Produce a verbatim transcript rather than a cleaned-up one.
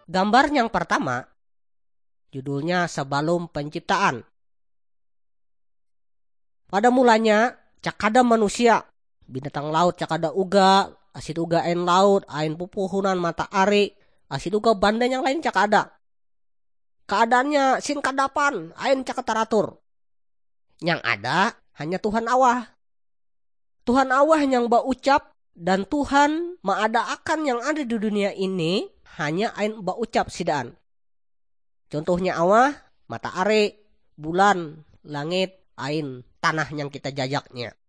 Gambar yang pertama judulnya sebelum penciptaan. Pada mulanya cakada manusia, binatang laut cakada uga, asit uga ain laut, ain pupuhunan mata ari, asit uga banda yang lain cakada. Keadaannya sin kadapan, ain cakataratur. Yang ada hanya Tuhan Allah. Tuhan Allah yang baucap dan Tuhan maadaakan yang ada di dunia ini hanya ain baucap sidaan. Contohnya Allah, mata ari, bulan, langit, ain, tanah yang kita jajaknya.